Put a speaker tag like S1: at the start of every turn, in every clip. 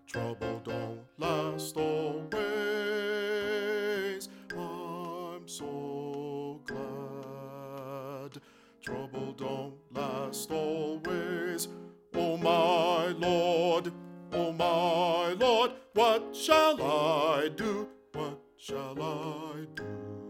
S1: Trouble don't last always. I'm so glad. Trouble don't last always. Oh my Lord, what shall I do? What shall I do?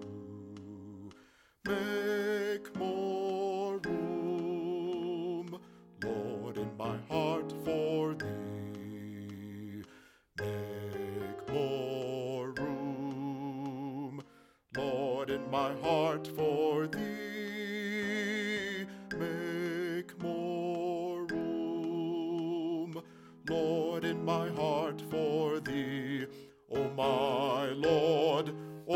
S1: Make more room, Lord, in my heart for thee. Make more room, Lord, in my heart for thee. Make more room, Lord, in my heart for thee. O my Lord,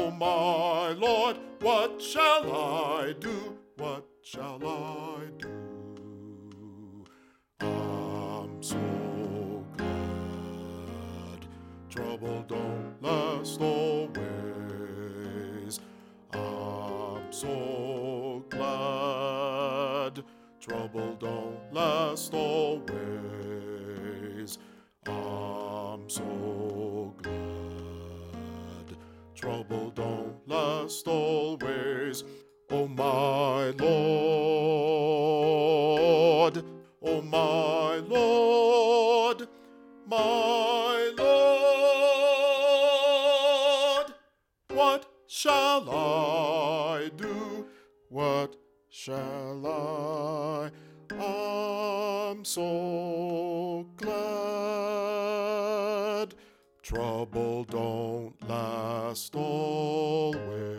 S1: what shall I do? What shall I do? I'm so glad trouble don't last always. I'm so glad trouble don't last always. I'm so glad trouble don't last always. Oh my Lord, oh my Lord, my Lord, what shall I do? What shall I? I'm so glad trouble don't last always.